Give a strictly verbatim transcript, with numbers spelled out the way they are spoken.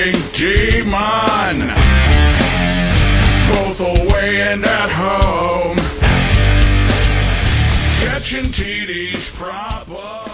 Running demon, both away and at home, catching T D's problem.